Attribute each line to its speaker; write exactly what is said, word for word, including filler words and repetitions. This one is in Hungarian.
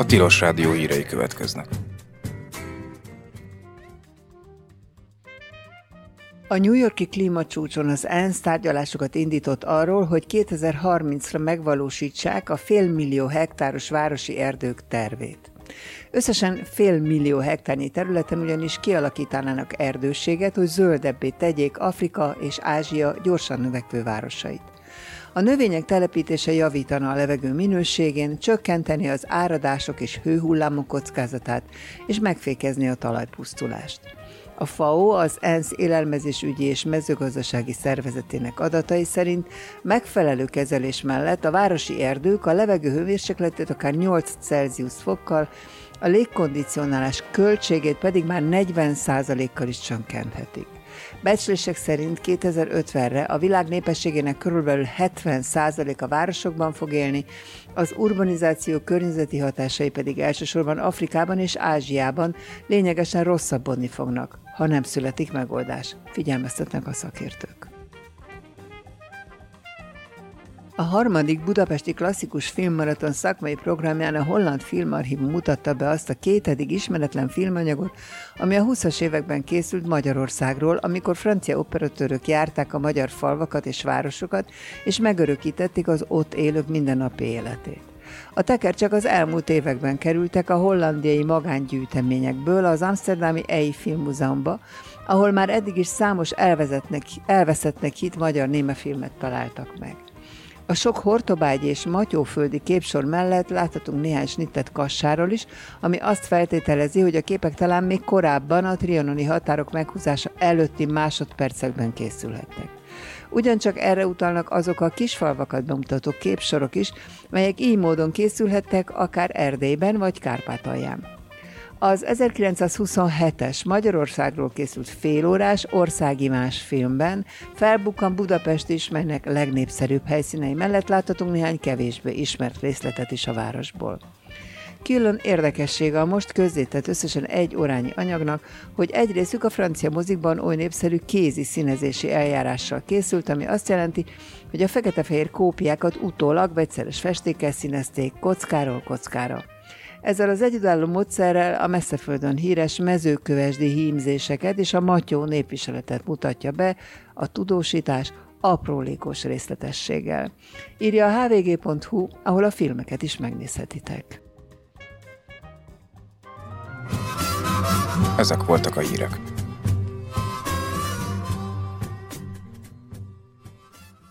Speaker 1: Tilos Rádió hírei következnek.
Speaker 2: A New York-i klímacsúcson az ENSZ tárgyalásokat indított arról, hogy kétezer-harmincra megvalósítsák a félmillió hektáros városi erdők tervét. Összesen félmillió hektárnyi területen ugyanis kialakítanának erdősséget, hogy zöldebbé tegyék Afrika és Ázsia gyorsan növekvő városait. A növények telepítése javítana a levegő minőségén, csökkenteni az áradások és hőhullámok kockázatát, és megfékezni a talajpusztulást. A FAO, az ENSZ élelmezésügyi és mezőgazdasági szervezetének adatai szerint megfelelő kezelés mellett a városi erdők a levegő hőmérsékletét akár nyolc Celsius fokkal, a légkondicionálás költségét pedig már negyven százalékkal is csökkenthetik. Becslések szerint kétezer-ötvenre a világ népességének körülbelül hetven százalék a városokban fog élni, az urbanizáció környezeti hatásai pedig elsősorban Afrikában és Ázsiában lényegesen rosszabbodni fognak, ha nem születik megoldás, figyelmeztetnek a szakértők. A harmadik budapesti klasszikus filmmaraton szakmai programján a Holland Filmarchívum mutatta be azt a két eddig ismeretlen filmanyagot, ami a húszas években készült Magyarországról, amikor francia operatőrök járták a magyar falvakat és városokat, és megörökítették az ott élők mindennapi életét. A tekercsek az elmúlt években kerültek a hollandiai magángyűjteményekből az amszterdami E I Filmmúzeumba, ahol már eddig is számos elveszettnek hitt magyar némafilmet találtak meg. A sok hortobágyi és matyóföldi képsor mellett láthatunk néhány snittet Kassáról is, ami azt feltételezi, hogy a képek talán még korábban a trianoni határok meghúzása előtti másodpercekben készülhettek. Ugyancsak erre utalnak azok a kisfalvakat bemutató képsorok is, melyek így módon készülhettek akár Erdélyben vagy Kárpátalján. Az ezerkilencszázhuszonhetes Magyarországról készült félórás országimás filmben felbukkan Budapest is, melynek legnépszerűbb helyszínei mellett láthatunk néhány kevésbé ismert részletet is a városból. Külön érdekessége a most közzétett összesen egy órányi anyagnak, hogy egy részük a francia mozikban oly népszerű kézi színezési eljárással készült, ami azt jelenti, hogy a fekete-fehér kópiákat utólag vegyszeres festékkel színezték kockáról kockára. Ezzel az egyedülálló módszerrel a messzeföldön híres mezőkövesdi hímzéseket és a matyó népviseletet mutatja be a tudósítás aprólékos részletességgel. Írja a há vé gé pont hú, ahol a filmeket is megnézhetitek.
Speaker 1: Ezek voltak a hírek.